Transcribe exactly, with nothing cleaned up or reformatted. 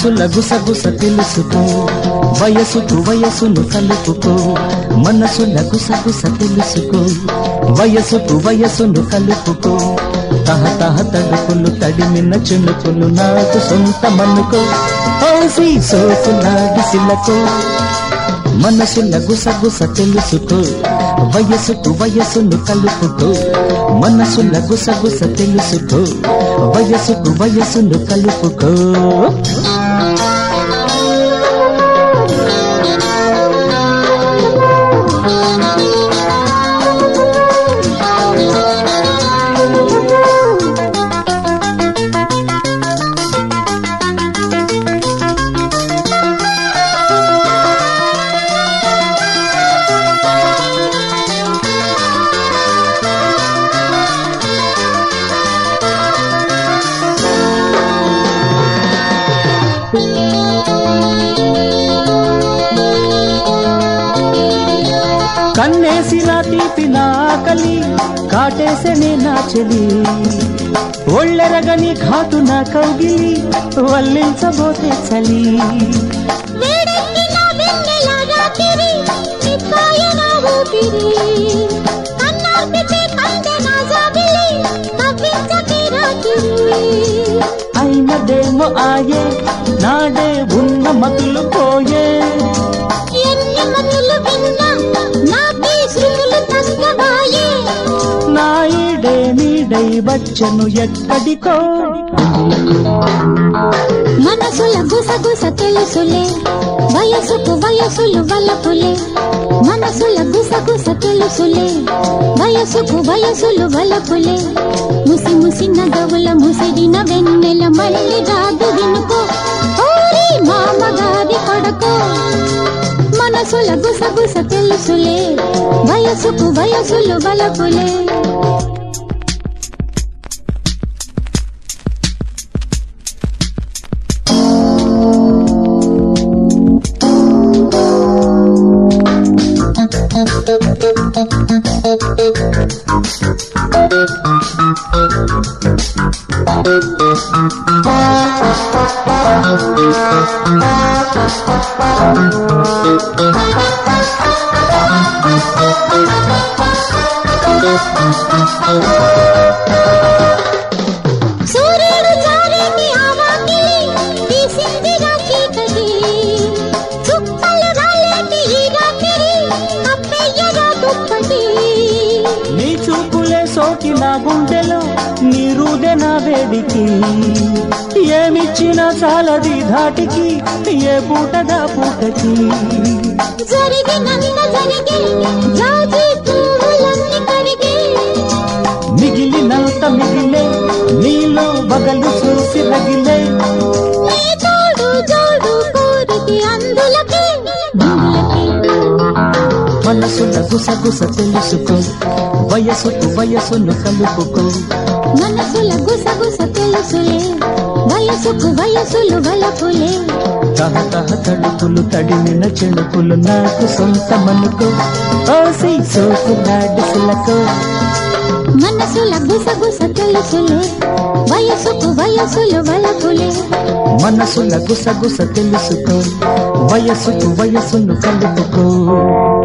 మనసుల గుసగుస తెలుసుకో, వయసుకు వయసును కలుపుకో. మనసుల గుసగుస తెలుసుకో, వయసుకు వయసును కలుపుకో. తహ తహ తడుపులు తడిమిన చునుకులు నాకు సొంతమనుకో. ఓసి సోకులాడి సిలకు మనసుల గుసగుస తెలుసుకో, వయసుకు వయసును కలుపుకో. మనసుల గుసగుస తెలుసుకో, వయసుకు వయసును కలుపుకో. కన్నేసిన తీపి నాకలి కాటేసనే నా చెలి, ఒళ్ళెరగని ఘాటు నా కౌగిలి వల్లించబోతే చలి. అయినదేమో ఆయే నాడే ఉన్న మతులు పోయే. నాయిడే నీడై వచ్చను ఎక్కడికో. మనసుల గుసగుస తెలుసులే, వయసుకు వయసులు వలపులే. మనసుల గుసగుస తెలుసులే, వయసుకు వయసులు వలపులే. ముసి ముసి నగవుల ముసిరిన వెన్నెల మళ్ళీ రాదు వినుకో. ఓరి మామగారి కొడకో. మనసుల గుసగుస తెలుసులే, వయసుకు వయసులు వలపులే. సూర్యుడు జారేటి ఆవాకిలి తీసింది నా చీకటి, చుక్కలు రాలేటి ఈ రాత్రి అప్పయ్యగా దుప్పటి. నీ చూపులే సోకి నా గుండెలో, నీ రూదె నా వేడికి. ఏమిచ్చినా చాలది ధాటికి, ఏ పూటగా పూటకి. జరిగినంత జరిగే జాజి పువ్వులన్నీ కరిగే, మిగిలినంత మిగిలే నీలో బగలు చూసి రగిలే. నీ తోడు జోడు కోరిక అందులకి మనసుల గుసగుస తెలుసుకో, వయసుకు వయసును కలుపుకో. మనసుల గుసగుస తెలుసులే, వయసుకు వయసులు వలపులే. తహ తహ తడుపులు తడిమిన చెణుకులు నాకు సొంతమనుకో. ఓసి సోకులాడి సిలకు మనసుల గుసగుస తెలుసులే, వయసుకు వయసులు వలపులే. మనసుల గుసగుస తెలుసుకో, వయసుకు వయసును కలుపుకో.